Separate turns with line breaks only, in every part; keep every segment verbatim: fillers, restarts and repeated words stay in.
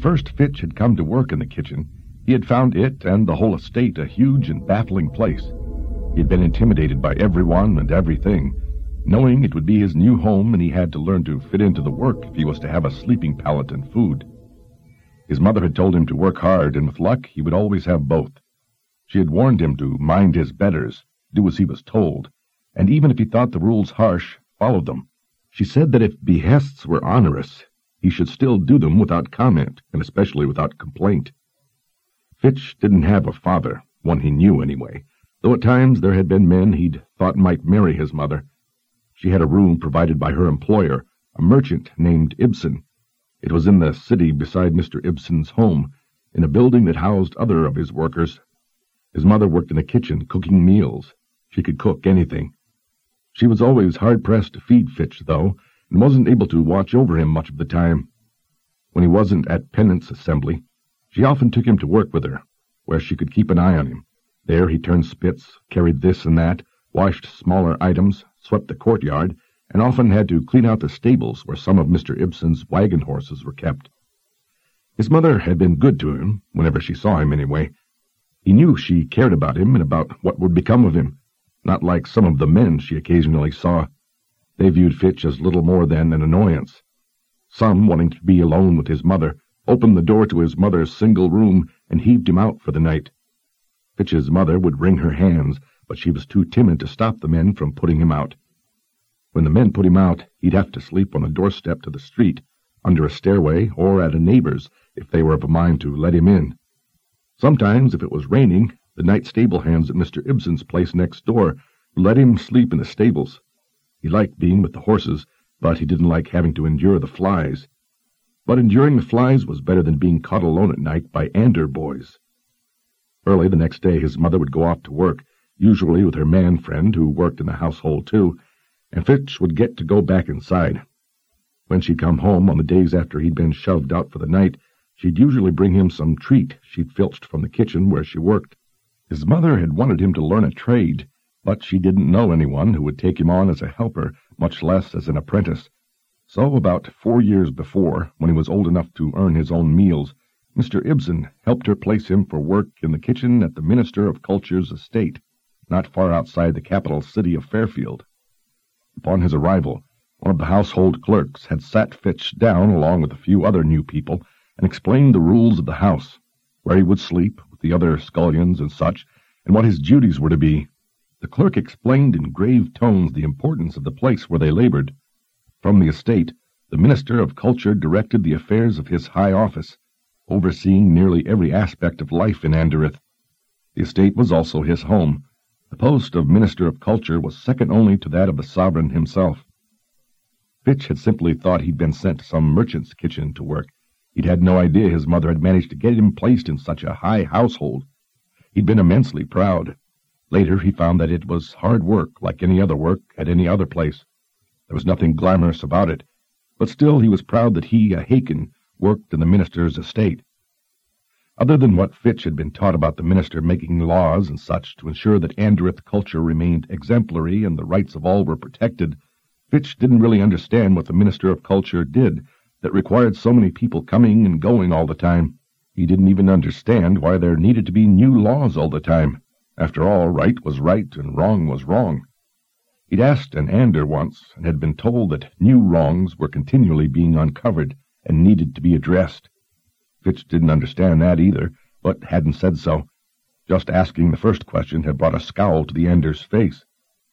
first Fitch had come to work in the kitchen, he had found it and the whole estate a huge and baffling place. He had been intimidated by everyone and everything, knowing it would be his new home, and he had to learn to fit into the work if he was to have a sleeping pallet and food. His mother had told him to work hard, and with luck he would always have both. She had warned him to mind his betters, do as he was told, and even if he thought the rules harsh, follow them. She said that if behests were onerous, he should still do them without comment, and especially without complaint. Fitch didn't have a father, one he knew anyway, though at times there had been men he'd thought might marry his mother. She had a room provided by her employer, a merchant named Ibsen. It was in the city beside Mister Ibsen's home, in a building that housed other of his workers. His mother worked in the kitchen, cooking meals. She could cook anything. She was always hard-pressed to feed Fitch, though, and wasn't able to watch over him much of the time. When he wasn't at penance assembly, she often took him to work with her, where she could keep an eye on him. There he turned spits, carried this and that, washed smaller items, swept the courtyard, and often had to clean out the stables where some of Mister Ibsen's wagon horses were kept. His mother had been good to him, whenever she saw him anyway. He knew she cared about him and about what would become of him, not like some of the men she occasionally saw. They viewed Fitch as little more than an annoyance. Some, wanting to be alone with his mother, opened the door to his mother's single room and heaved him out for the night. Fitch's mother would wring her hands, but she was too timid to stop the men from putting him out. When the men put him out, he'd have to sleep on a doorstep to the street, under a stairway, or at a neighbor's, if they were of a mind to let him in. Sometimes, if it was raining, the night stable hands at Mister Ibsen's place next door would let him sleep in the stables. He liked being with the horses, but he didn't like having to endure the flies. But enduring the flies was better than being caught alone at night by Ander boys. Early the next day his mother would go off to work, usually with her man friend who worked in the household too, and Fitch would get to go back inside. When she'd come home on the days after he'd been shoved out for the night, she'd usually bring him some treat she'd filched from the kitchen where she worked. His mother had wanted him to learn a trade, but she didn't know anyone who would take him on as a helper, much less as an apprentice. So about four years before, when he was old enough to earn his own meals, Mister Ibsen helped her place him for work in the kitchen at the Minister of Culture's estate, not far outside the capital city of Fairfield. Upon his arrival, one of the household clerks had sat Fitch down along with a few other new people and explained the rules of the house, where he would sleep with the other scullions and such, and what his duties were to be. The clerk explained in grave tones the importance of the place where they labored. From the estate, the Minister of Culture directed the affairs of his high office, overseeing nearly every aspect of life in Anderith. The estate was also his home. The post of Minister of Culture was second only to that of the sovereign himself. Fitch had simply thought he'd been sent to some merchant's kitchen to work. He'd had no idea his mother had managed to get him placed in such a high household. He'd been immensely proud. Later he found that it was hard work, like any other work at any other place. There was nothing glamorous about it, but still he was proud that he, a Hakin, worked in the minister's estate. Other than what Fitch had been taught about the minister making laws and such to ensure that Anderith culture remained exemplary and the rights of all were protected, Fitch didn't really understand what the Minister of Culture did that required so many people coming and going all the time. He didn't even understand why there needed to be new laws all the time. After all, right was right and wrong was wrong. He'd asked an Ander once and had been told that new wrongs were continually being uncovered and needed to be addressed. Fitch didn't understand that either, but hadn't said so. Just asking the first question had brought a scowl to the Ander's face.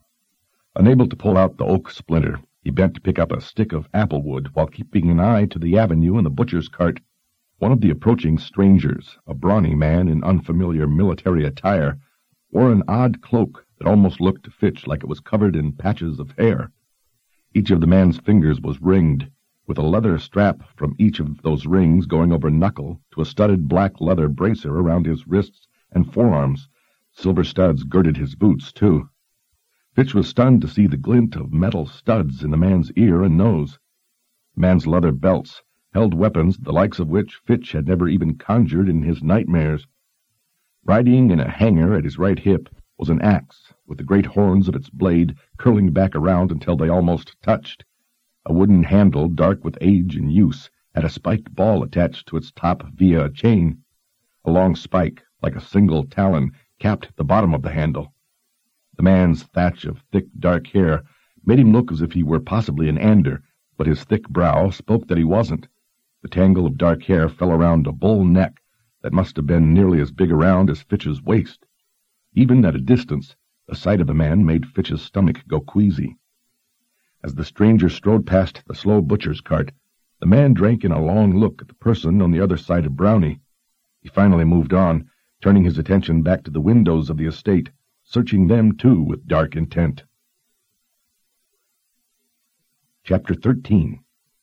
Unable to pull out the oak splinter, he bent to pick up a stick of apple wood while keeping an eye to the avenue and the butcher's cart. One of the approaching strangers, a brawny man in unfamiliar military attire, wore an odd cloak that almost looked to Fitch like it was covered in patches of hair. Each of the man's fingers was ringed, with a leather strap from each of those rings going over knuckle to a studded black leather bracer around his wrists and forearms. Silver studs girded his boots, too. Fitch was stunned to see the glint of metal studs in the man's ear and nose. The man's leather belts held weapons the likes of which Fitch had never even conjured in his nightmares. Riding in a hanger at his right hip was an axe, with the great horns of its blade curling back around until they almost touched. A wooden handle, dark with age and use, had a spiked ball attached to its top via a chain. A long spike, like a single talon, capped the bottom of the handle. The man's thatch of thick, dark hair made him look as if he were possibly an Ander, but his thick brow spoke that he wasn't. The tangle of dark hair fell around a bull neck that must have been nearly as big around as Fitch's waist. Even at a distance, the sight of the man made Fitch's stomach go queasy. As the stranger strode past the slow butcher's cart, the man drank in a long look at the person on the other side of Brownie. He finally moved on, turning his attention back to the windows of the estate, searching them too with dark intent. Chapter thirteen.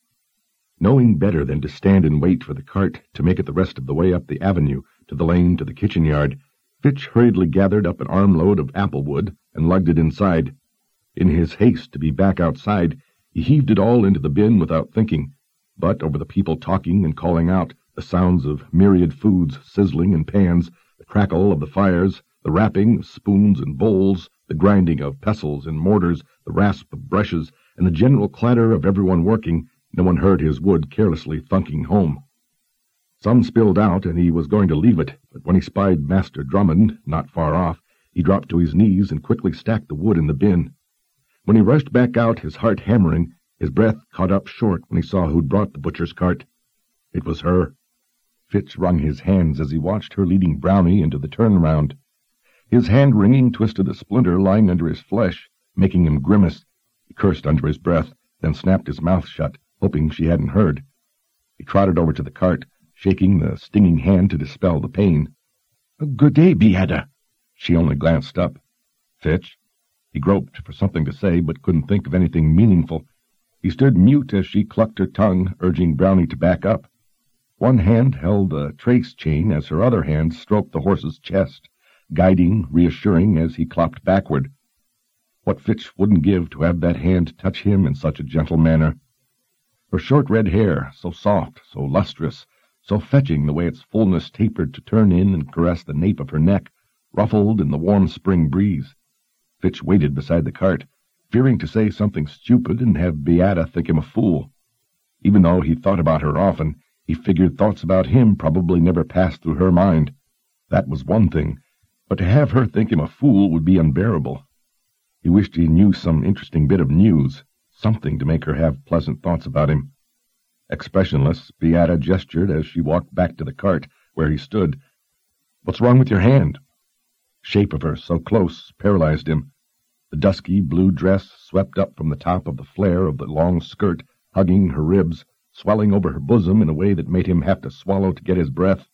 Knowing better than to stand and wait for the cart to make it the rest of the way up the avenue to the lane to the kitchen yard, Fitch hurriedly gathered up an armload of apple wood and lugged it inside. In his haste to be back outside, he heaved it all into the bin without thinking, but over the people talking and calling out, the sounds of myriad foods sizzling in pans, the crackle of the fires, the rapping of spoons and bowls, the grinding of pestles and mortars, the rasp of brushes, and the general clatter of everyone working, no one heard his wood carelessly thunking home. Some spilled out, and he was going to leave it, but when he spied Master Drummond not far off, he dropped to his knees and quickly stacked the wood in the bin. When he rushed back out, his heart hammering, his breath caught up short when he saw who'd brought the butcher's cart. It was her. Fitch wrung his hands as he watched her leading Brownie into the turnaround. His hand-wringing twisted a splinter lying under his flesh, making him grimace. He cursed under his breath, then snapped his mouth shut, hoping she hadn't heard. He trotted over to the cart, shaking the stinging hand to dispel the pain. "Good day, Beata." She only glanced up. "Fitch?" He groped for something to say, but couldn't think of anything meaningful. He stood mute as she clucked her tongue, urging Brownie to back up. One hand held a trace chain as her other hand stroked the horse's chest, guiding, reassuring as he clopped backward. What Fitch wouldn't give to have that hand touch him in such a gentle manner. Her short red hair, so soft, so lustrous, so fetching the way its fullness tapered to turn in and caress the nape of her neck, ruffled in the warm spring breeze. Fitch waited beside the cart, fearing to say something stupid and have Beata think him a fool. Even though he thought about her often, he figured thoughts about him probably never passed through her mind. That was one thing, but to have her think him a fool would be unbearable. He wished he knew some interesting bit of news, something to make her have pleasant thoughts about him. Expressionless, Beata gestured as she walked back to the cart, where he stood. "What's wrong with your hand?" Shape of her, so close, paralyzed him. The dusky blue dress swept up from the top of the flare of the long skirt, hugging her ribs, swelling over her bosom in a way that made him have to swallow to get his breath.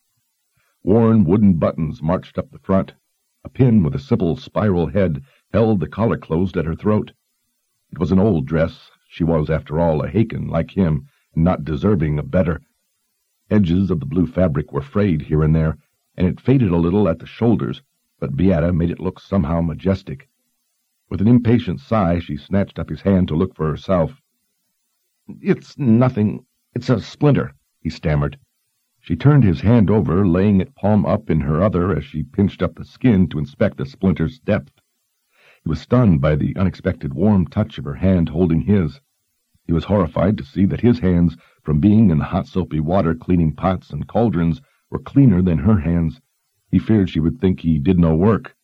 Worn wooden buttons marched up the front. A pin with a simple spiral head held the collar closed at her throat. It was an old dress. She was, after all, a Hakin like him, and not deserving of better. Edges of the blue fabric were frayed here and there, and it faded a little at the shoulders, but Beata made it look somehow majestic. With an impatient sigh, she snatched up his hand to look for herself. "It's nothing. It's a splinter," he stammered. She turned his hand over, laying it palm up in her other as she pinched up the skin to inspect the splinter's depth. He was stunned by the unexpected warm touch of her hand holding his. He was horrified to see that his hands, from being in the hot soapy water cleaning pots and cauldrons, were cleaner than her hands. He feared she would think he did no work.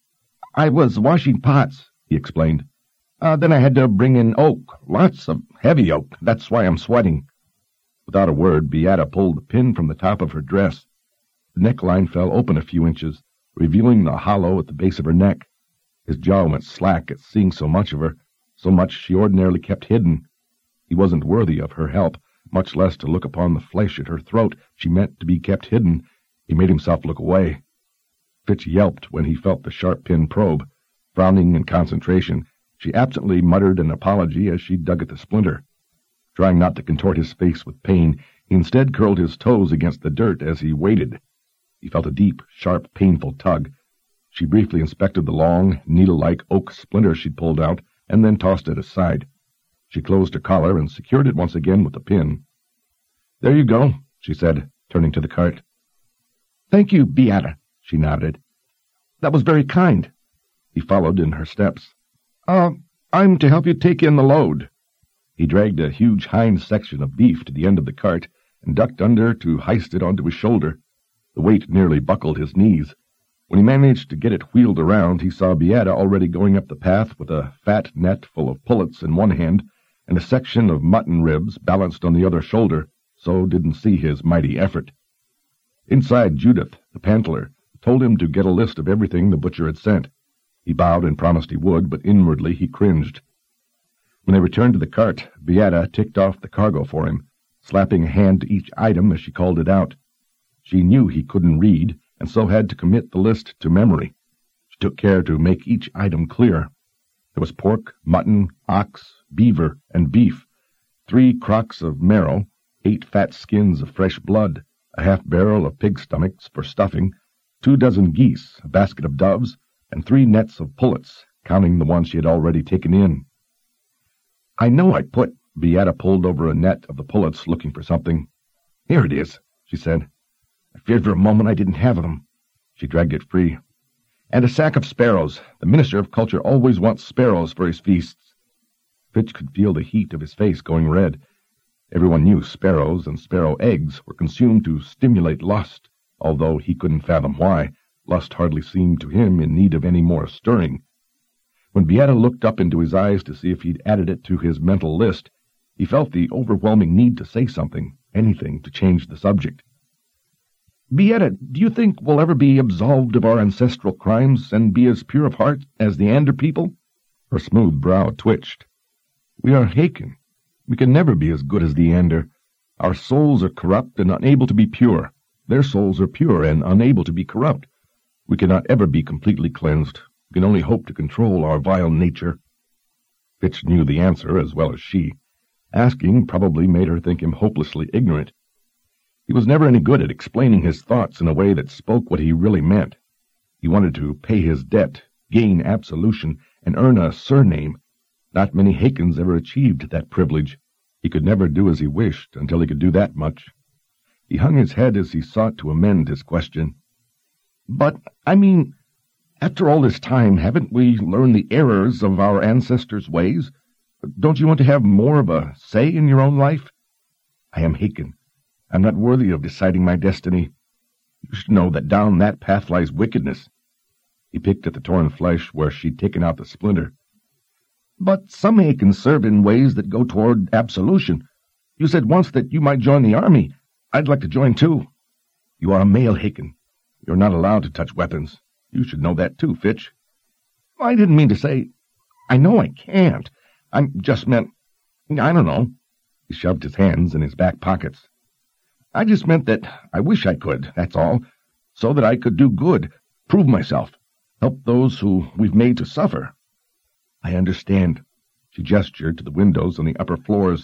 "I was washing pots," he explained. Uh, then I had to bring in oak, lots of heavy oak. That's why I'm sweating." Without a word, Beata pulled the pin from the top of her dress. The neckline fell open a few inches, revealing the hollow at the base of her neck. His jaw went slack at seeing so much of her, so much she ordinarily kept hidden. He wasn't worthy of her help, much less to look upon the flesh at her throat she meant to be kept hidden. He made himself look away. Fitch yelped when he felt the sharp pin probe. Frowning in concentration, she absently muttered an apology as she dug at the splinter. Trying not to contort his face with pain, he instead curled his toes against the dirt as he waited. He felt a deep, sharp, painful tug. She briefly inspected the long, needle-like oak splinter she'd pulled out, and then tossed it aside. She closed her collar and secured it once again with a pin. "There you go," she said, turning to the cart. "Thank you, Beata," she nodded. "That was very kind." He followed in her steps. Uh, I'm to help you take in the load." He dragged a huge hind section of beef to the end of the cart, and ducked under to heist it onto his shoulder. The weight nearly buckled his knees. When he managed to get it wheeled around, he saw Beata already going up the path with a fat net full of pullets in one hand and a section of mutton ribs balanced on the other shoulder, so didn't see his mighty effort. Inside, Judith, the pantler, told him to get a list of everything the butcher had sent. He bowed and promised he would, but inwardly he cringed. When they returned to the cart, Beata ticked off the cargo for him, slapping a hand to each item as she called it out. She knew he couldn't read, and so had to commit the list to memory. She took care to make each item clear. There was pork, mutton, ox, beaver, and beef, three crocks of marrow, eight fat skins of fresh blood, a half-barrel of pig stomachs for stuffing, two dozen geese, a basket of doves, and three nets of pullets, counting the ones she had already taken in. "I know I put—" Beata pulled over a net of the pullets, looking for something. "Here it is," she said. "I feared for a moment I didn't have them." She dragged it free. "And a sack of sparrows. The Minister of Culture always wants sparrows for his feasts." Fitch could feel the heat of his face going red. Everyone knew sparrows and sparrow eggs were consumed to stimulate lust, although he couldn't fathom why. Lust hardly seemed to him in need of any more stirring. When Beata looked up into his eyes to see if he'd added it to his mental list, he felt the overwhelming need to say something, anything to change the subject. "Beata, do you think we'll ever be absolved of our ancestral crimes and be as pure of heart as the Ander people?" Her smooth brow twitched. "We are Haken. We can never be as good as the Ander. Our souls are corrupt and unable to be pure. Their souls are pure and unable to be corrupt. We cannot ever be completely cleansed. We can only hope to control our vile nature." Fitch knew the answer as well as she. Asking probably made her think him hopelessly ignorant. He was never any good at explaining his thoughts in a way that spoke what he really meant. He wanted to pay his debt, gain absolution, and earn a surname. Not many Hakens ever achieved that privilege. He could never do as he wished until he could do that much. He hung his head as he sought to amend his question. "But, I mean, after all this time, haven't we learned the errors of our ancestors' ways? Don't you want to have more of a say in your own life?" "I am Haken. I'm not worthy of deciding my destiny. You should know that down that path lies wickedness." He picked at the torn flesh where she'd taken out the splinter. "But some Hakens serve in ways that go toward absolution. You said once that you might join the army. I'd like to join, too." "You are a male Haken. You're not allowed to touch weapons. You should know that, too, Fitch." "I didn't mean to say—" "I know I can't. I just meant— I don't know." He shoved his hands in his back pockets. "I just meant that I wish I could, that's all, so that I could do good, prove myself, help those who we've made to suffer." "I understand." She gestured to the windows on the upper floors.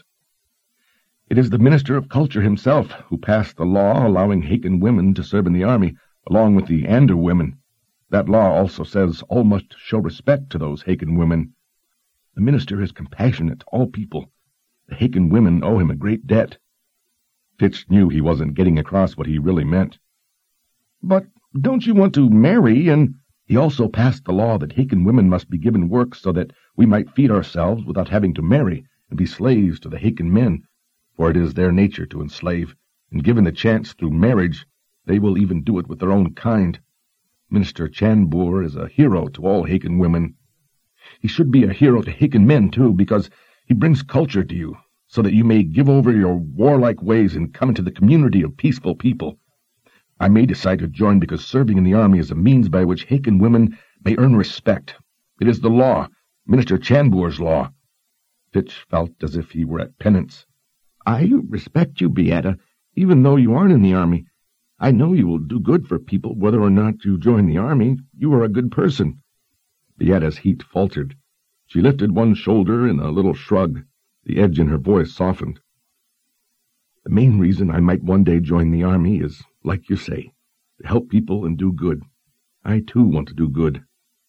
"It is the Minister of Culture himself who passed the law allowing Haken women to serve in the army, along with the Ander women. That law also says all must show respect to those Haken women. The minister is compassionate to all people. The Haken women owe him a great debt." Fitch knew he wasn't getting across what he really meant. "But don't you want to marry and—" "He also passed the law that Haken women must be given work so that we might feed ourselves without having to marry and be slaves to the Haken men, for it is their nature to enslave, and given the chance through marriage, they will even do it with their own kind. Minister Chanbur is a hero to all Haken women. He should be a hero to Haken men, too, because he brings culture to you, so that you may give over your warlike ways and come into the community of peaceful people. I may decide to join because serving in the army is a means by which Haken women may earn respect. It is the law, Minister Chanbur's law." Fitch felt as if he were at penance. "I respect you, Beata, even though you aren't in the army. I know you will do good for people whether or not you join the army. You are a good person." Beata's heat faltered. She lifted one shoulder in a little shrug. The edge in her voice softened. "The main reason I might one day join the army is, like you say, to help people and do good. I, too, want to do good."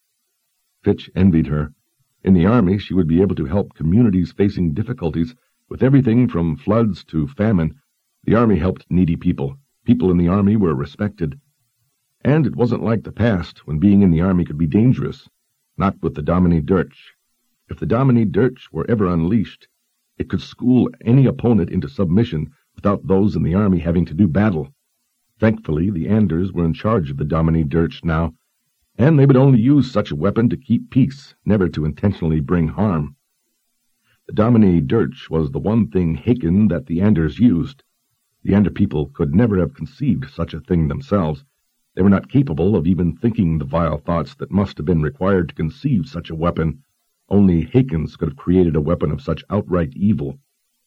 Fitch envied her. In the army, she would be able to help communities facing difficulties with everything from floods to famine. The army helped needy people. People in the army were respected. And it wasn't like the past, when being in the army could be dangerous. Not with the Domini Dirch. If the Domini Dirch were ever unleashed, it could school any opponent into submission without those in the army having to do battle. Thankfully, the Anders were in charge of the Domine Dirch now, and they would only use such a weapon to keep peace, never to intentionally bring harm. The Domine Dirch was the one thing Haken that the Anders used. The Ander people could never have conceived such a thing themselves. They were not capable of even thinking the vile thoughts that must have been required to conceive such a weapon. Only Hakens could have created a weapon of such outright evil.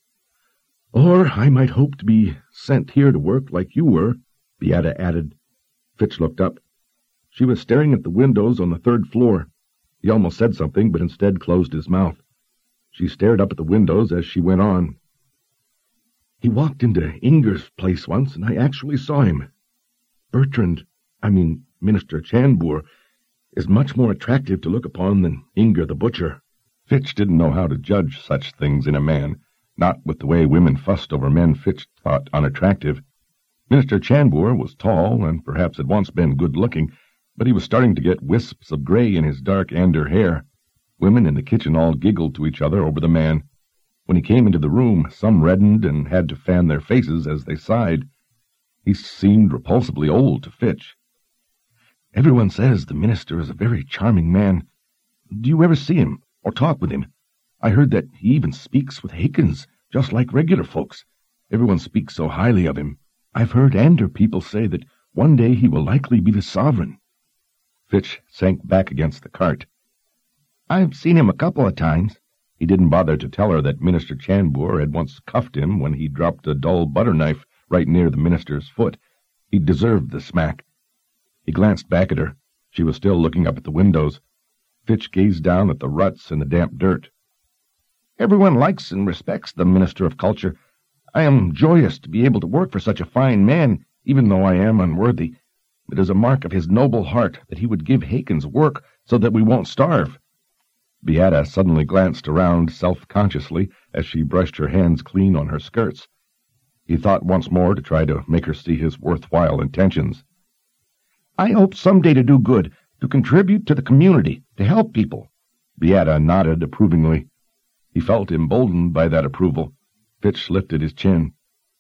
Or I might hope to be sent here to work like you were, Beata added. Fitch looked up. She was staring at the windows on the third floor. He almost said something, but instead closed his mouth. She stared up at the windows as she went on. He walked into Inger's place once, and I actually saw him. Bertrand, I mean Minister Chanbur, is much more attractive to look upon than Inger the butcher. Fitch didn't know how to judge such things in a man, not with the way women fussed over men Fitch thought unattractive. Minister Chanbur was tall and perhaps had once been good-looking, but he was starting to get wisps of gray in his dark Ander hair. Women in the kitchen all giggled to each other over the man. When he came into the room, some reddened and had to fan their faces as they sighed. He seemed repulsively old to Fitch. Everyone says the minister is a very charming man. Do you ever see him, or talk with him? I heard that he even speaks with Hakens, just like regular folks. Everyone speaks so highly of him. I've heard Ander people say that one day he will likely be the sovereign. Fitch sank back against the cart. I've seen him a couple of times. He didn't bother to tell her that Minister Chanbur had once cuffed him when he dropped a dull butter knife right near the minister's foot. He deserved the smack. He glanced back at her. She was still looking up at the windows. Fitch gazed down at the ruts in the damp dirt. Everyone likes and respects the Minister of Culture. I am joyous to be able to work for such a fine man, even though I am unworthy. It is a mark of his noble heart that he would give Hakens work so that we won't starve. Beata suddenly glanced around self-consciously as she brushed her hands clean on her skirts. He thought once more to try to make her see his worthwhile intentions. I hope someday to do good, to contribute to the community, to help people. Beata nodded approvingly. He felt emboldened by that approval. Fitch lifted his chin.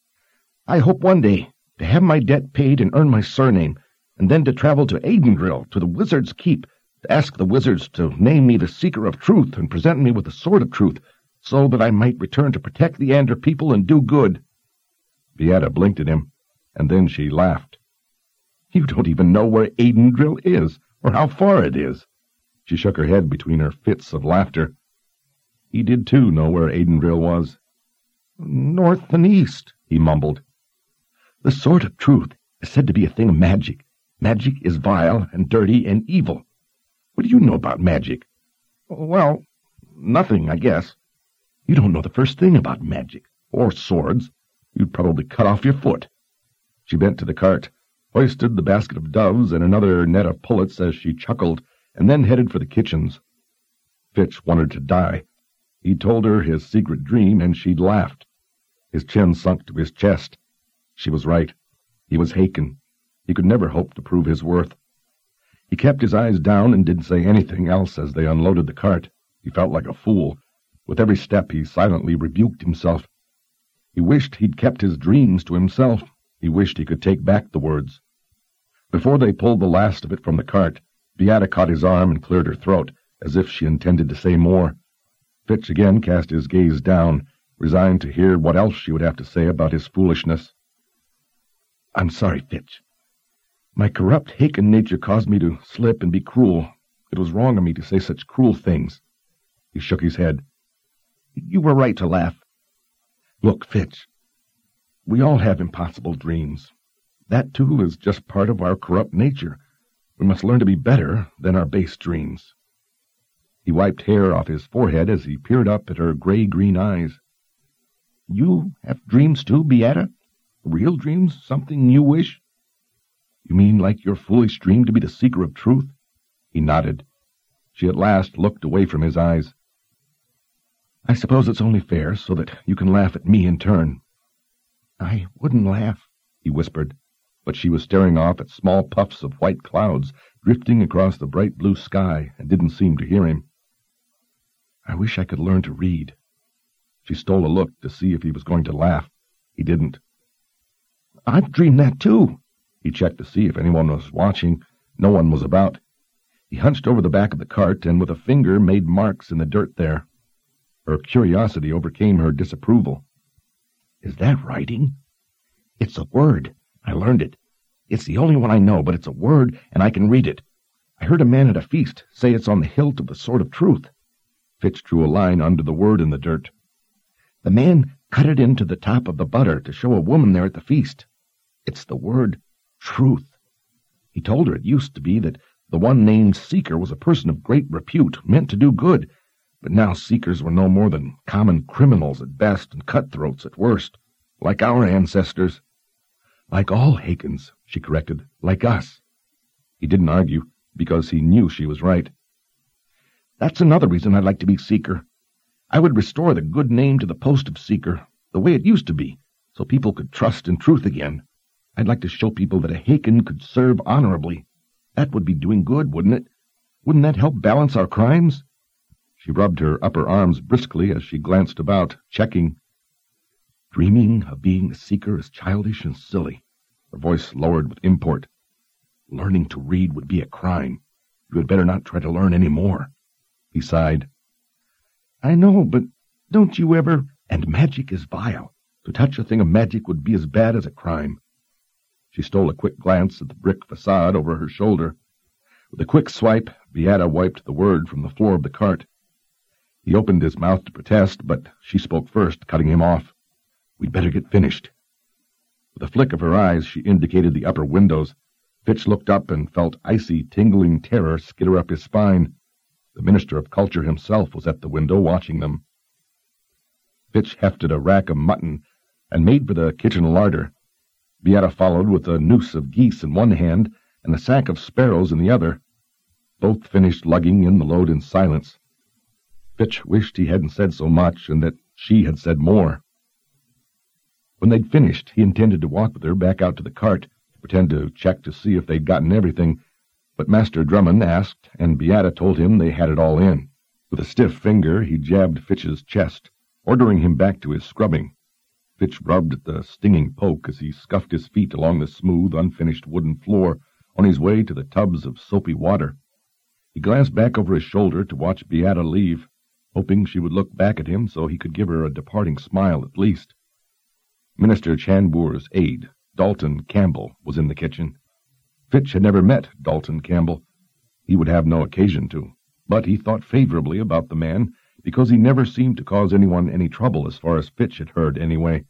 I hope one day to have my debt paid and earn my surname, and then to travel to Aidendrill, to the Wizard's Keep, to ask the wizards to name me the Seeker of Truth and present me with the Sword of Truth, so that I might return to protect the Ander people and do good. Beata blinked at him, and then she laughed. You don't even know where Aidendrill is, or how far it is. She shook her head between her fits of laughter. He did, too, know where Aidendrill was. North and east, he mumbled. The Sword of Truth is said to be a thing of magic. Magic is vile and dirty and evil. What do you know about magic? Well, nothing, I guess. You don't know the first thing about magic, or swords. You'd probably cut off your foot. She bent to the cart, hoisted the basket of doves and another net of pullets as she chuckled, and then headed for the kitchens. Fitch wanted to die. He'd told her his secret dream, and she'd laughed. His chin sunk to his chest. She was right. He was Haken. He could never hope to prove his worth. He kept his eyes down and didn't say anything else as they unloaded the cart. He felt like a fool. With every step he silently rebuked himself. He wished he'd kept his dreams to himself. He wished he could take back the words. Before they pulled the last of it from the cart, Beata caught his arm and cleared her throat, as if she intended to say more. Fitch again cast his gaze down, resigned to hear what else she would have to say about his foolishness. I'm sorry, Fitch. My corrupt Haken nature caused me to slip and be cruel. It was wrong of me to say such cruel things. He shook his head. You were right to laugh. Look, Fitch, we all have impossible dreams. That, too, is just part of our corrupt nature. We must learn to be better than our base dreams. He wiped hair off his forehead as he peered up at her gray-green eyes. You have dreams, too, Beata? Real dreams? Something you wish? You mean like your foolish dream to be the Seeker of Truth? He nodded. She at last looked away from his eyes. I suppose it's only fair so that you can laugh at me in turn. I wouldn't laugh, he whispered, but she was staring off at small puffs of white clouds drifting across the bright blue sky and didn't seem to hear him. I wish I could learn to read. She stole a look to see if he was going to laugh. He didn't. "I've dreamed that, too." He checked to see if anyone was watching. No one was about. He hunched over the back of the cart and with a finger made marks in the dirt there. Her curiosity overcame her disapproval. "Is that writing?" "It's a word. I learned it. It's the only one I know, but it's a word, and I can read it. I heard a man at a feast say it's on the hilt of the Sword of Truth." Fitch drew a line under the word in the dirt. "The man cut it into the top of the butter to show a woman there at the feast. It's the word truth. He told her it used to be that the one named Seeker was a person of great repute, meant to do good, but now Seekers were no more than common criminals at best and cutthroats at worst, like our ancestors." "Like all Hakons," she corrected, "like us." He didn't argue, because he knew she was right. "That's another reason I'd like to be Seeker. I would restore the good name to the post of Seeker, the way it used to be, so people could trust in truth again. I'd like to show people that a Hakon could serve honorably. That would be doing good, wouldn't it? Wouldn't that help balance our crimes?" She rubbed her upper arms briskly as she glanced about, checking. "Dreaming of being a Seeker is childish and silly." Her voice lowered with import. "Learning to read would be a crime. You had better not try to learn any more." He sighed. "I know, but don't you ever—" "And magic is vile. To touch a thing of magic would be as bad as a crime." She stole a quick glance at the brick facade over her shoulder. With a quick swipe, Beata wiped the word from the floor of the cart. He opened his mouth to protest, but she spoke first, cutting him off. "We'd better get finished." With a flick of her eyes, she indicated the upper windows. Fitch looked up and felt icy, tingling terror skitter up his spine. The Minister of Culture himself was at the window watching them. Fitch hefted a rack of mutton and made for the kitchen larder. Beata followed with a noose of geese in one hand and a sack of sparrows in the other. Both finished lugging in the load in silence. Fitch wished he hadn't said so much and that she had said more. When they'd finished, he intended to walk with her back out to the cart, to pretend to check to see if they'd gotten everything, but Master Drummond asked, and Beata told him they had it all in. With a stiff finger, he jabbed Fitch's chest, ordering him back to his scrubbing. Fitch rubbed at the stinging poke as he scuffed his feet along the smooth, unfinished wooden floor on his way to the tubs of soapy water. He glanced back over his shoulder to watch Beata leave, hoping she would look back at him so he could give her a departing smile at least. Minister Chanbour's aide, Dalton Campbell, was in the kitchen. Fitch had never met Dalton Campbell. He would have no occasion to, but he thought favorably about the man because he never seemed to cause anyone any trouble as far as Fitch had heard anyway.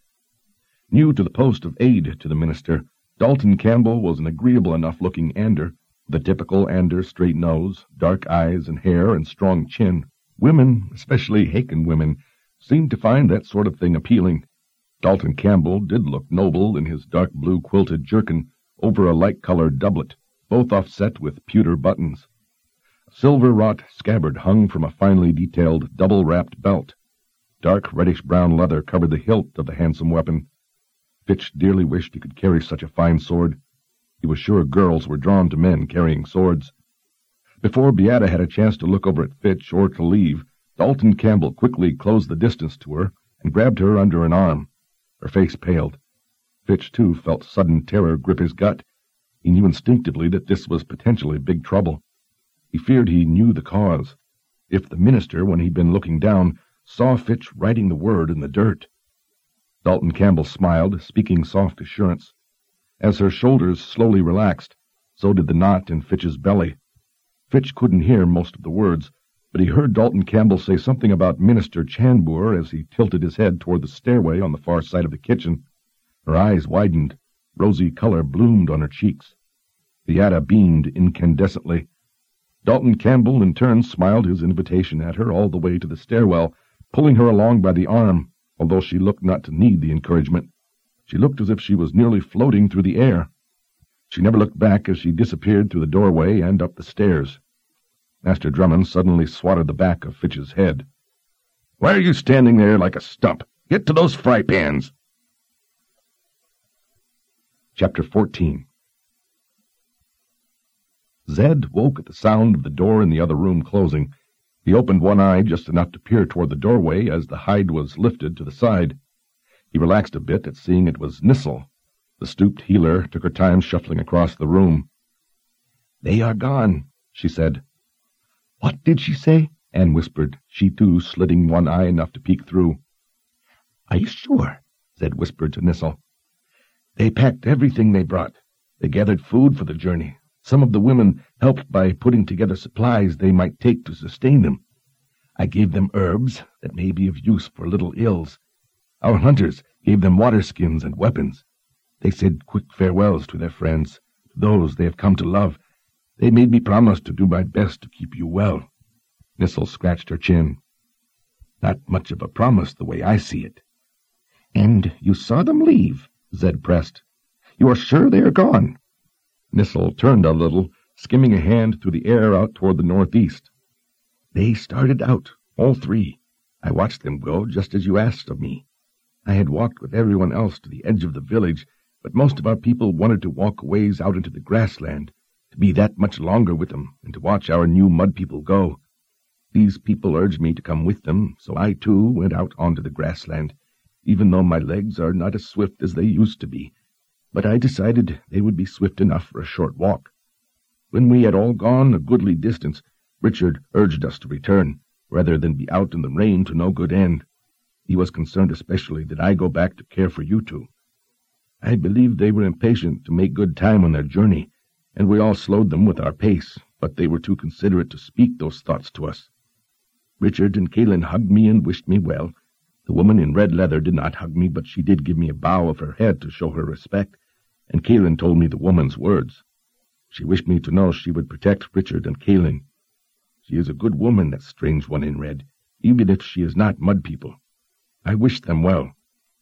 New to the post of aide to the minister, Dalton Campbell was an agreeable enough-looking Ander, with a typical Ander straight nose, dark eyes and hair, and strong chin. Women, especially Hakon women, seemed to find that sort of thing appealing. Dalton Campbell did look noble in his dark blue quilted jerkin over a light-colored doublet, both offset with pewter buttons. A silver-wrought scabbard hung from a finely detailed, double-wrapped belt. Dark reddish-brown leather covered the hilt of the handsome weapon. Fitch dearly wished he could carry such a fine sword. He was sure girls were drawn to men carrying swords. Before Beata had a chance to look over at Fitch or to leave, Dalton Campbell quickly closed the distance to her and grabbed her under an arm. Her face paled. Fitch, too, felt sudden terror grip his gut. He knew instinctively that this was potentially big trouble. He feared he knew the cause. If the minister, when he'd been looking down, saw Fitch writing the word in the dirt. Dalton Campbell smiled, speaking soft assurance. As her shoulders slowly relaxed, so did the knot in Fitch's belly. Fitch couldn't hear most of the words, but he heard Dalton Campbell say something about Minister Chanbour as he tilted his head toward the stairway on the far side of the kitchen. Her eyes widened. Rosy color bloomed on her cheeks. Beata beamed incandescently. Dalton Campbell in turn smiled his invitation at her all the way to the stairwell, pulling her along by the arm, although she looked not to need the encouragement. She looked as if she was nearly floating through the air. She never looked back as she disappeared through the doorway and up the stairs. Master Drummond suddenly swatted the back of Fitch's head. "Why are you standing there like a stump? Get to those fry pans!" Chapter fourteen. Zed woke at the sound of the door in the other room closing. He opened one eye just enough to peer toward the doorway as the hide was lifted to the side. He relaxed a bit at seeing it was Nissel. The stooped healer took her time shuffling across the room. "They are gone," she said. "What did she say?" Anne whispered, she too slitting one eye enough to peek through. "Are you sure?" Zed whispered to Nissel. "They packed everything they brought. They gathered food for the journey. Some of the women helped by putting together supplies they might take to sustain them. I gave them herbs that may be of use for little ills. Our hunters gave them water skins and weapons. They said quick farewells to their friends, to those they have come to love. They made me promise to do my best to keep you well." Nissel scratched her chin. "Not much of a promise the way I see it." "And you saw them leave?" Zed pressed. "You are sure they are gone?" Nissel turned a little, skimming a hand through the air out toward the northeast. "They started out, all three. I watched them go just as you asked of me. I had walked with everyone else to the edge of the village, but most of our people wanted to walk a ways out into the grassland, to be that much longer with them, and to watch our new mud people go. These people urged me to come with them, so I too went out onto the grassland, even though my legs are not as swift as they used to be. But I decided they would be swift enough for a short walk. When we had all gone a goodly distance, Richard urged us to return, rather than be out in the rain to no good end. He was concerned especially that I go back to care for you two. I believe they were impatient to make good time on their journey, and we all slowed them with our pace, but they were too considerate to speak those thoughts to us. Richard and Kaelin hugged me and wished me well. The woman in red leather did not hug me, but she did give me a bow of her head to show her respect, and Kaelin told me the woman's words. She wished me to know she would protect Richard and Kaelin. She is a good woman, that strange one in red, even if she is not mud people. I wished them well.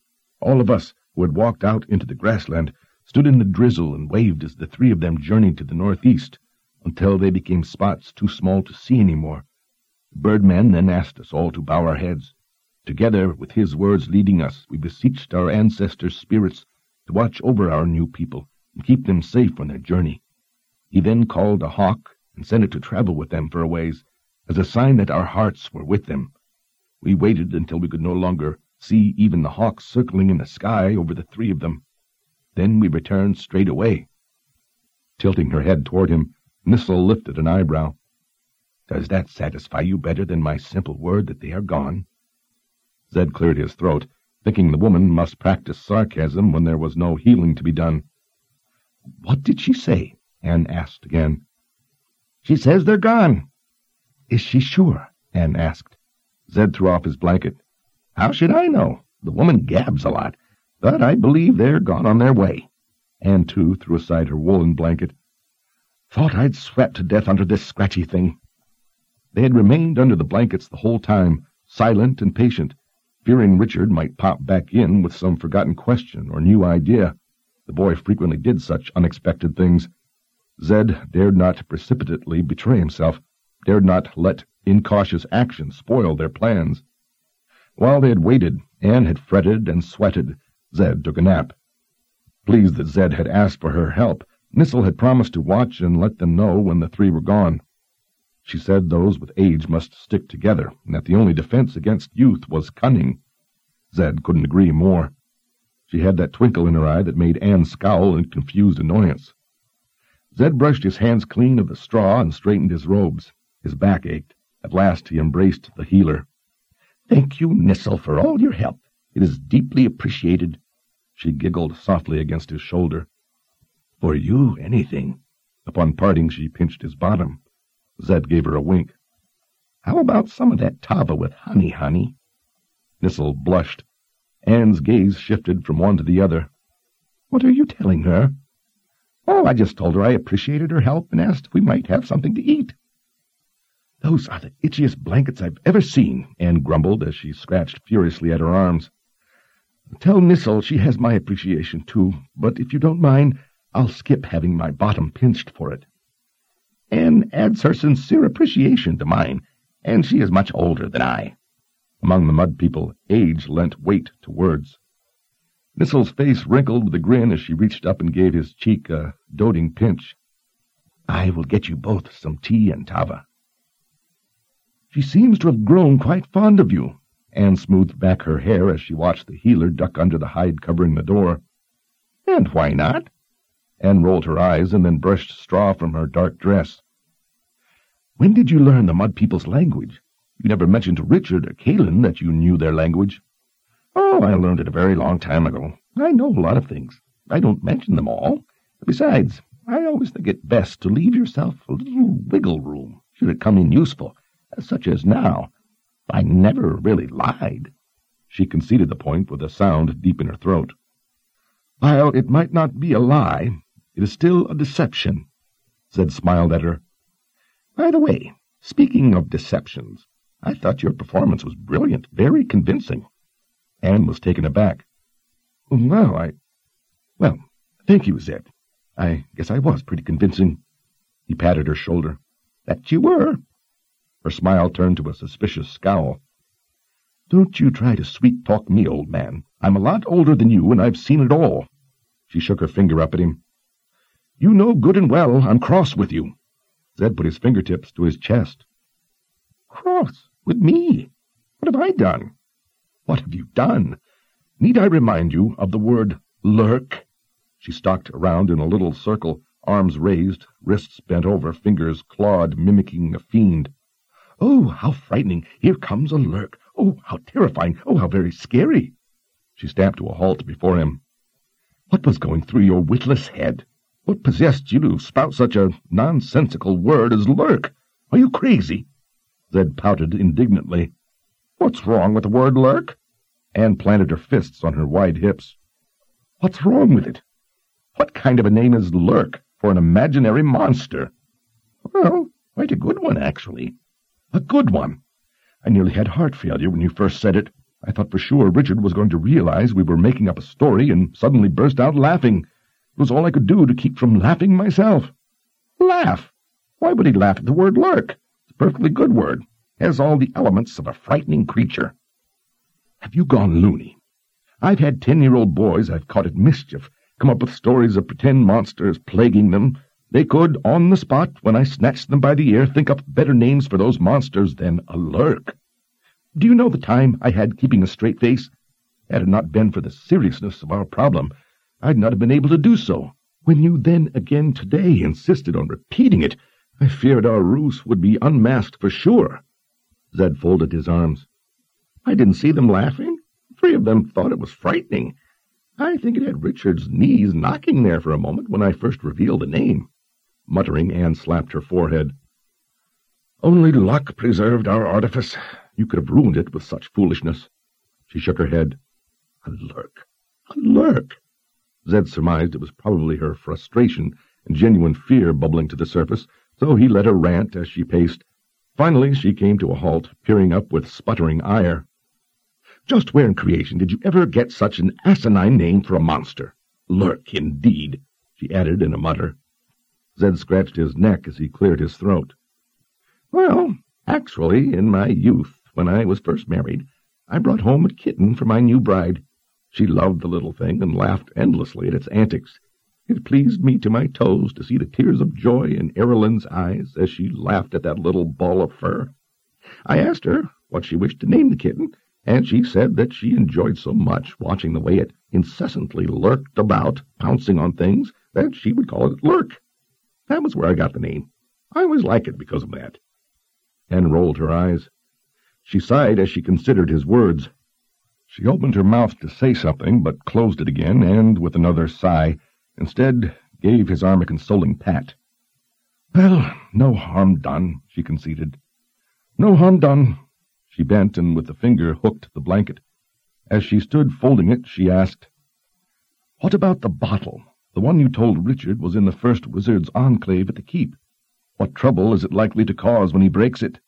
All of us who had walked out into the grassland stood in the drizzle and waved as the three of them journeyed to the northeast, until they became spots too small to see any more. The birdman then asked us all to bow our heads. Together, with his words leading us, we beseeched our ancestors' spirits to watch over our new people and keep them safe on their journey. He then called a hawk and sent it to travel with them for a ways, as a sign that our hearts were with them. We waited until we could no longer see even the hawk circling in the sky over the three of them. Then we returned straight away." Tilting her head toward him, Nissel lifted an eyebrow. "Does that satisfy you better than my simple word that they are gone?" Zed cleared his throat, thinking the woman must practice sarcasm when there was no healing to be done. "What did she say?" Anne asked again. "She says they're gone." "Is she sure?" Anne asked. Zed threw off his blanket. "How should I know? The woman gabs a lot, but I believe they're gone on their way." Anne, too, threw aside her woolen blanket. "Thought I'd sweat to death under this scratchy thing." They had remained under the blankets the whole time, silent and patient, fearing Richard might pop back in with some forgotten question or new idea. The boy frequently did such unexpected things. Zed dared not precipitately betray himself, dared not let incautious action spoil their plans. While they had waited, Anne had fretted and sweated. Zed took a nap. Pleased that Zed had asked for her help, Nissel had promised to watch and let them know when the three were gone. She said those with age must stick together, and that the only defense against youth was cunning. Zed couldn't agree more. She had that twinkle in her eye that made Anne scowl in confused annoyance. Zed brushed his hands clean of the straw and straightened his robes. His back ached. At last he embraced the healer. "Thank you, Nissel, for all your help. It is deeply appreciated." She giggled softly against his shoulder. "For you, anything." Upon parting, she pinched his bottom. Zed gave her a wink. "How about some of that tava with honey, honey?" Nissel blushed. Anne's gaze shifted from one to the other. "What are you telling her?" "Oh, I just told her I appreciated her help and asked if we might have something to eat." "Those are the itchiest blankets I've ever seen," Anne grumbled as she scratched furiously at her arms. "Tell Nissel she has my appreciation, too, but if you don't mind, I'll skip having my bottom pinched for it." "Anne adds her sincere appreciation to mine, and she is much older than I." Among the mud people, age lent weight to words. Nissel's face wrinkled with a grin as she reached up and gave his cheek a doting pinch. "I will get you both some tea and tava." "She seems to have grown quite fond of you." Anne smoothed back her hair as she watched the healer duck under the hide covering the door. "And why not?" Anne rolled her eyes and then brushed straw from her dark dress. "When did you learn the Mud People's language? You never mentioned to Richard or Kaelin that you knew their language." "Oh, I learned it a very long time ago. I know a lot of things. I don't mention them all. Besides, I always think it best to leave yourself a little wiggle room, should it come in useful, such as now. I never really lied." She conceded the point with a sound deep in her throat. "While it might not be a lie, it is still a deception." Zed smiled at her. "By the way, speaking of deceptions, I thought your performance was brilliant, very convincing." Anne was taken aback. Well, I... Well, thank you, Zed. I guess I was pretty convincing." He patted her shoulder. "That you were." Her smile turned to a suspicious scowl. "Don't you try to sweet-talk me, old man. I'm a lot older than you, and I've seen it all." She shook her finger up at him. "You know good and well I'm cross with you." Zed put his fingertips to his chest. "Cross? With me? What have I done?" "What have you done? Need I remind you of the word lurk?" She stalked around in a little circle, arms raised, wrists bent over, fingers clawed, mimicking a fiend. "Oh, how frightening! Here comes a lurk! Oh, how terrifying! Oh, how very scary!" She stamped to a halt before him. "What was going through your witless head? What possessed you to spout such a nonsensical word as lurk? Are you crazy?" Zed pouted indignantly. "What's wrong with the word lurk?" Anne planted her fists on her wide hips. "What's wrong with it? What kind of a name is lurk for an imaginary monster?" "Well, quite a good one, actually." "A good one? I nearly had heart failure when you first said it. I thought for sure Richard was going to realize we were making up a story and suddenly burst out laughing. It was all I could do to keep from laughing myself." "Laugh? Why would he laugh at the word lurk? It's a perfectly good word. Has all the elements of a frightening creature." "Have you gone loony? I've had ten-year-old boys I've caught at mischief come up with stories of pretend monsters plaguing them. They could, on the spot, when I snatched them by the ear, think up better names for those monsters than a lurk. Do you know the time I had keeping a straight face? Had it not been for the seriousness of our problem, I'd not have been able to do so. When you then again today insisted on repeating it, I feared our ruse would be unmasked for sure." Zed folded his arms. "I didn't see them laughing. Three of them thought it was frightening. I think it had Richard's knees knocking there for a moment when I first revealed the name." Muttering, Anne slapped her forehead. "Only luck preserved our artifice. You could have ruined it with such foolishness." She shook her head. "A lurk! A lurk!" Zed surmised it was probably her frustration and genuine fear bubbling to the surface, so he let her rant as she paced. Finally she came to a halt, peering up with sputtering ire. "Just where in creation did you ever get such an asinine name for a monster? Lurk, indeed," she added in a mutter. Zed scratched his neck as he cleared his throat. "Well, actually, in my youth, when I was first married, I brought home a kitten for my new bride. She loved the little thing and laughed endlessly at its antics. It pleased me to my toes to see the tears of joy in Erilyn's eyes as she laughed at that little ball of fur. I asked her what she wished to name the kitten, and she said that she enjoyed so much watching the way it incessantly lurked about, pouncing on things, that she would call it Lurk. That was where I got the name. I always liked it because of that." Anne rolled her eyes. She sighed as she considered his words. She opened her mouth to say something, but closed it again, and, with another sigh, instead gave his arm a consoling pat. "Well, no harm done," she conceded. "No harm done." She bent and with a finger hooked the blanket. As she stood folding it, she asked, "What about the bottle? The one you told Richard was in the first wizard's enclave at the keep. What trouble is it likely to cause when he breaks it?"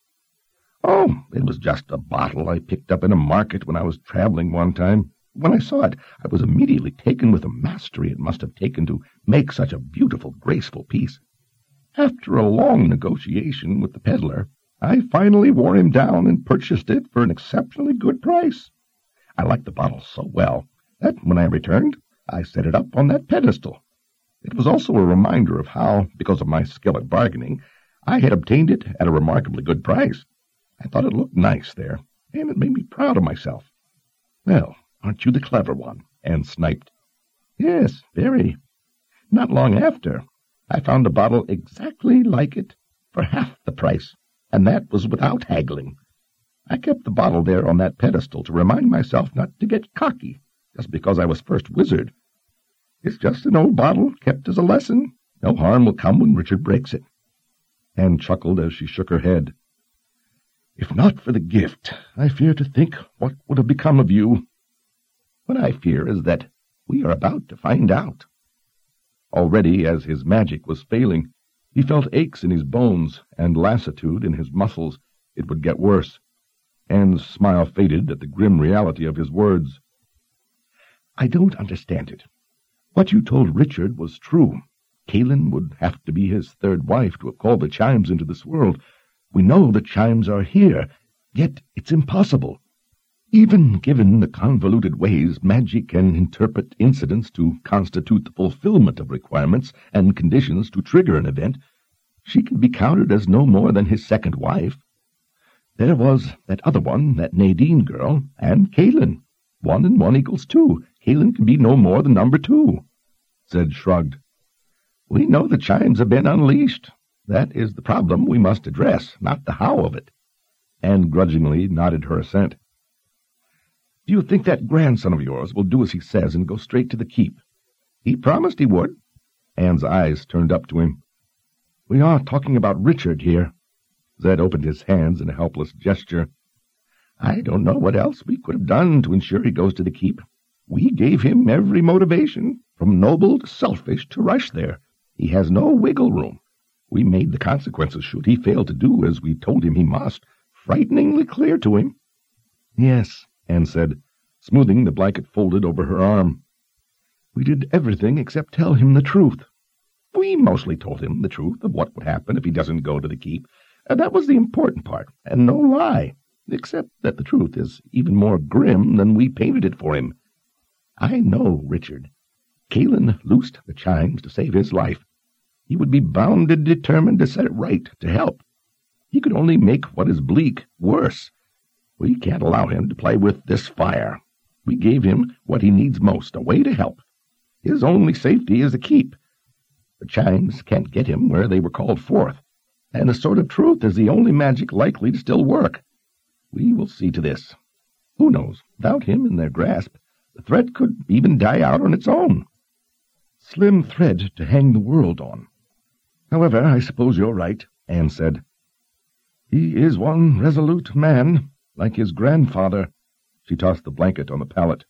"Oh, it was just a bottle I picked up in a market when I was traveling one time. When I saw it, I was immediately taken with the mastery it must have taken to make such a beautiful, graceful piece. After a long negotiation with the peddler, I finally wore him down and purchased it for an exceptionally good price. I liked the bottle so well that when I returned, I set it up on that pedestal. It was also a reminder of how, because of my skill at bargaining, I had obtained it at a remarkably good price. I thought it looked nice there, and it made me proud of myself. Well, aren't you the clever one? Anne sniped. Yes, very. Not long after, I found a bottle exactly like it for half the price, and that was without haggling. I kept the bottle there on that pedestal to remind myself not to get cocky, just because I was first wizard. It's just an old bottle kept as a lesson. No harm will come when Richard breaks it. Anne chuckled as she shook her head. If not for the gift, I fear to think what would have become of you. What I fear is that we are about to find out. Already, as his magic was failing, he felt aches in his bones and lassitude in his muscles. It would get worse. Anne's smile faded at the grim reality of his words. I don't understand it. What you told Richard was true. Kaelin would have to be his third wife to have called the chimes into this world. We know the chimes are here, yet it's impossible. Even given the convoluted ways magic can interpret incidents to constitute the fulfillment of requirements and conditions to trigger an event, she can be counted as no more than his second wife. There was that other one, that Nadine girl, and Kaelin. One and one equals two. Kaelin can be no more than number two. Zed shrugged. We know the chimes have been unleashed. That is the problem we must address, not the how of it. Anne grudgingly nodded her assent. Do you think that grandson of yours will do as he says and go straight to the keep? He promised he would. Anne's eyes turned up to him. We are talking about Richard here. Zed opened his hands in a helpless gesture. I don't know what else we could have done to ensure he goes to the keep. We gave him every motivation, from noble to selfish, to rush there. He has no wiggle room. We made the consequences should he fail to do as we told him he must, frighteningly clear to him. Yes, Anne said, smoothing the blanket folded over her arm. We did everything except tell him the truth. We mostly told him the truth of what would happen if he doesn't go to the keep. And that was the important part, and no lie, except that the truth is even more grim than we painted it for him. I know Richard. Kaelin loosed the chimes to save his life. He would be bound and determined to set it right, to help. He could only make what is bleak worse. We can't allow him to play with this fire. We gave him what he needs most, a way to help. His only safety is the keep. The chimes can't get him where they were called forth, and the Sword of Truth is the only magic likely to still work. We will see to this. Who knows, without him in their grasp, the threat could even die out on its own. Slim thread to hang the world on. However, I suppose you're right, Anne said. He is one resolute man, like his grandfather. She tossed the blanket on the pallet.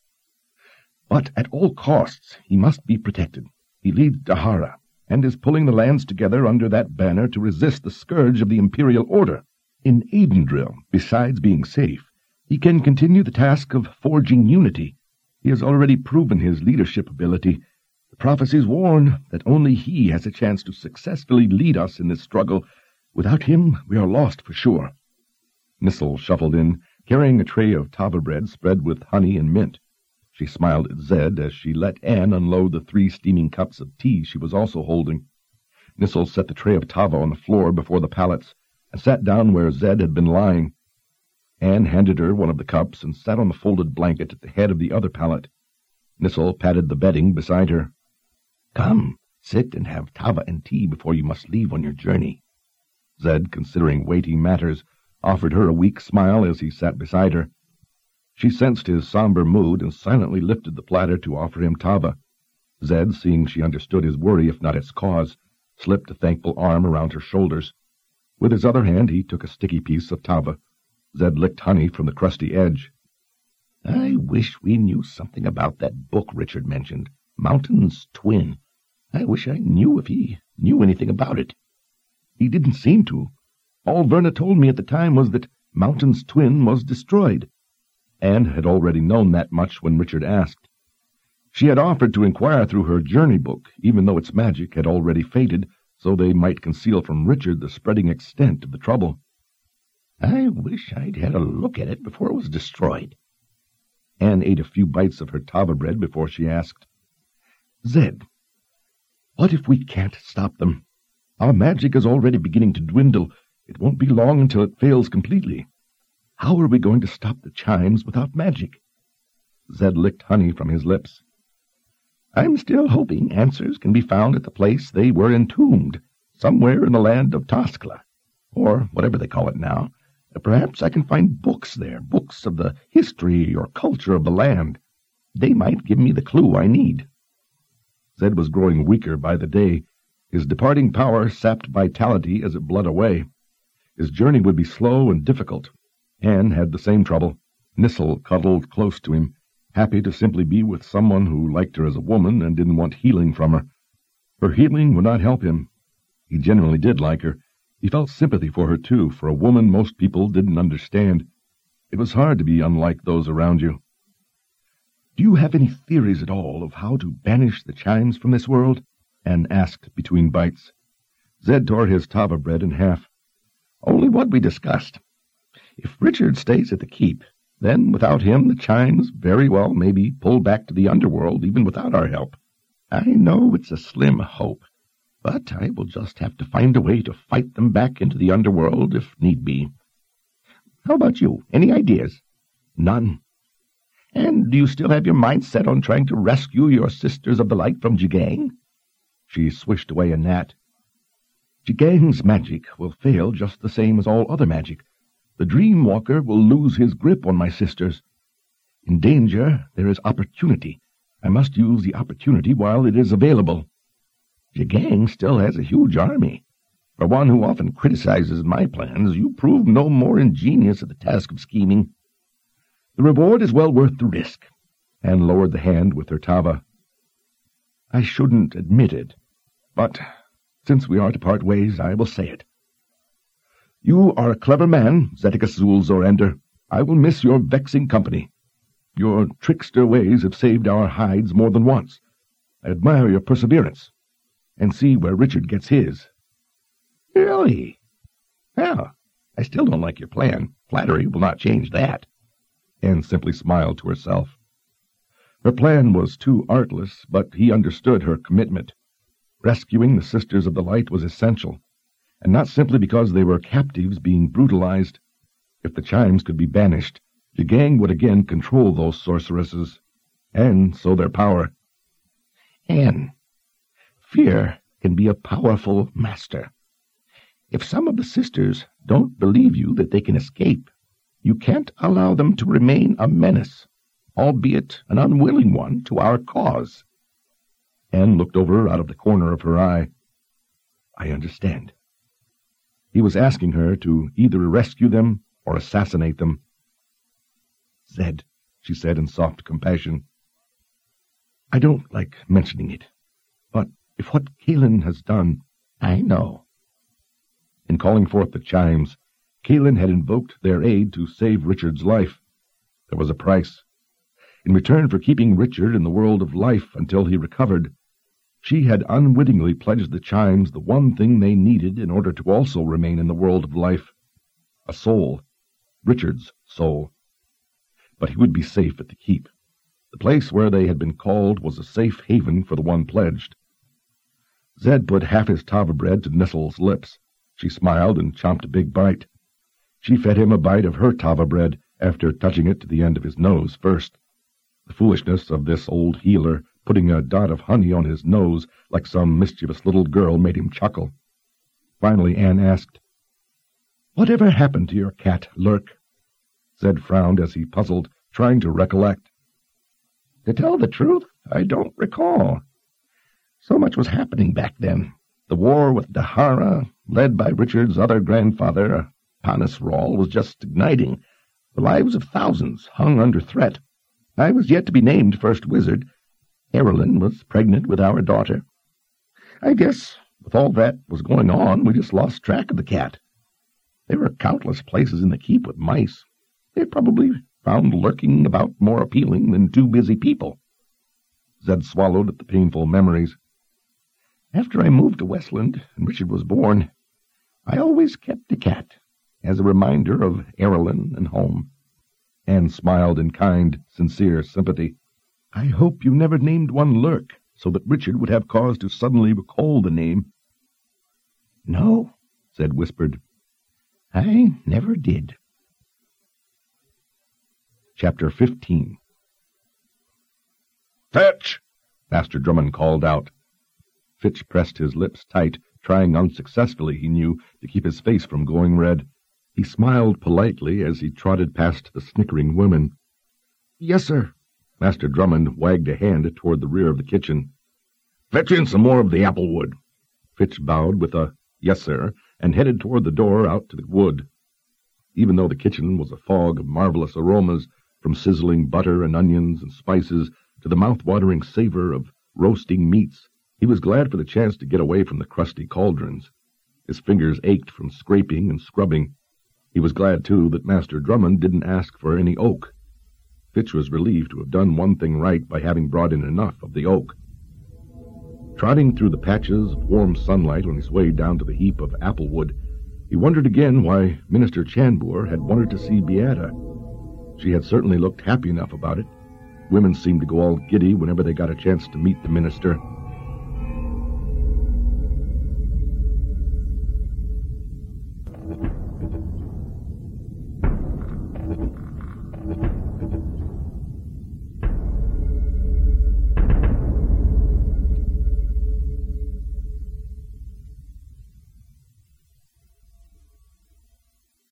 But at all costs, he must be protected. He leads Dahara, and is pulling the lands together under that banner to resist the scourge of the Imperial Order. In Aidendril, besides being safe, he can continue the task of forging unity. He has already proven his leadership ability. The prophecies warn that only he has a chance to successfully lead us in this struggle. Without him, we are lost for sure. Nissel shuffled in, carrying a tray of tava bread spread with honey and mint. She smiled at Zed as she let Anne unload the three steaming cups of tea she was also holding. Nissel set the tray of tava on the floor before the pallets, and sat down where Zed had been lying. Anne handed her one of the cups and sat on the folded blanket at the head of the other pallet. Nissel patted the bedding beside her. Come, sit and have tava and tea before you must leave on your journey. Zed, considering weighty matters, offered her a weak smile as he sat beside her. She sensed his somber mood and silently lifted the platter to offer him tava. Zed, seeing she understood his worry if not its cause, slipped a thankful arm around her shoulders. With his other hand he took a sticky piece of tava. Zed licked honey from the crusty edge. I wish we knew something about that book Richard mentioned, Mountain's Twin. I wish I knew if he knew anything about it. He didn't seem to. All Verna told me at the time was that Mountain's Twin was destroyed. Anne had already known that much when Richard asked. She had offered to inquire through her journey book, even though its magic had already faded, so they might conceal from Richard the spreading extent of the trouble. I wish I'd had a look at it before it was destroyed. Anne ate a few bites of her tava bread before she asked, Zed, what if we can't stop them? Our magic is already beginning to dwindle. It won't be long until it fails completely. How are we going to stop the chimes without magic? Zed licked honey from his lips. I'm still hoping answers can be found at the place they were entombed, somewhere in the land of Toskla, or whatever they call it now. Perhaps I can find books there, books of the history or culture of the land. They might give me the clue I need. Zed was growing weaker by the day. His departing power sapped vitality as it bled away. His journey would be slow and difficult. Anne had the same trouble. Nissel cuddled close to him, happy to simply be with someone who liked her as a woman and didn't want healing from her. Her healing would not help him. He genuinely did like her. He felt sympathy for her, too, for a woman most people didn't understand. It was hard to be unlike those around you. Do you have any theories at all of how to banish the chimes from this world? Anne asked between bites. Zed tore his tava bread in half. Only what we discussed. If Richard stays at the keep, then without him the chimes very well may be pulled back to the underworld even without our help. I know it's a slim hope, but I will just have to find a way to fight them back into the underworld if need be. How about you? Any ideas? None. And do you still have your mind set on trying to rescue your Sisters of the Light from Jigang? She swished away a gnat. Jigang's magic will fail just the same as all other magic. The Dream Walker will lose his grip on my sisters. In danger, there is opportunity. I must use the opportunity while it is available. Jigang still has a huge army. For one who often criticizes my plans, you prove no more ingenious at the task of scheming. The reward is well worth the risk. Anne lowered the hand with her tava. I shouldn't admit it, but since we are to part ways, I will say it. You are a clever man, Zeticus Zulzorander. I will miss your vexing company. Your trickster ways have saved our hides more than once. I admire your perseverance. And see where Richard gets his. Really? Well, I still don't like your plan. Flattery will not change that. Anne simply smiled to herself. Her plan was too artless, but he understood her commitment. Rescuing the Sisters of the Light was essential, and not simply because they were captives being brutalized. If the chimes could be banished, Jigang would again control those sorceresses, and so their power. Anne, fear can be a powerful master. If some of the sisters don't believe you that they can escape, you can't allow them to remain a menace, albeit an unwilling one, to our cause. Anne looked over out of the corner of her eye. I understand. He was asking her to either rescue them or assassinate them. Zed, she said in soft compassion, I don't like mentioning it, but if what Kaelin has done, I know. In calling forth the chimes, Kaelin had invoked their aid to save Richard's life. There was a price. In return for keeping Richard in the world of life until he recovered, she had unwittingly pledged the chimes the one thing they needed in order to also remain in the world of life. A soul. Richard's soul. But he would be safe at the keep. The place where they had been called was a safe haven for the one pledged. Zed put half his tava bread to Nissel's lips. She smiled and chomped a big bite. She fed him a bite of her tava bread after touching it to the end of his nose first. The foolishness of this old healer putting a dot of honey on his nose like some mischievous little girl made him chuckle. Finally Anne asked, Whatever happened to your cat, Lurk? Zed frowned as he puzzled, trying to recollect. To tell the truth, I don't recall. So much was happening back then. The war with Dahara, led by Richard's other grandfather, Panis Ral, was just igniting. The lives of thousands hung under threat. I was yet to be named first wizard. Erilyn was pregnant with our daughter. I guess with all that was going on, we just lost track of the cat. There were countless places in the keep with mice. They probably found lurking about more appealing than two busy people. Zed swallowed at the painful memories. After I moved to Westland and Richard was born, I always kept a cat as a reminder of Erilyn and home. Anne smiled in kind, sincere sympathy. I hope you never named one Lurk, so that Richard would have cause to suddenly recall the name. No, Zed whispered. I never did. Chapter fifteen. "Fitch!" Master Drummond called out. Fitch pressed his lips tight, trying unsuccessfully, he knew, to keep his face from going red. He smiled politely as he trotted past the snickering women. "Yes, sir." Master Drummond wagged a hand toward the rear of the kitchen. "Fetch in some more of the apple wood." Fitch bowed with a "yes, sir," and headed toward the door out to the wood. Even though the kitchen was a fog of marvelous aromas, from sizzling butter and onions and spices to the mouth-watering savor of roasting meats, he was glad for the chance to get away from the crusty cauldrons. His fingers ached from scraping and scrubbing. He was glad, too, that Master Drummond didn't ask for any oak. Fitch was relieved to have done one thing right by having brought in enough of the oak. Trotting through the patches of warm sunlight on his way down to the heap of apple wood, he wondered again why Minister Chanbour had wanted to see Beata. She had certainly looked happy enough about it. Women seemed to go all giddy whenever they got a chance to meet the minister.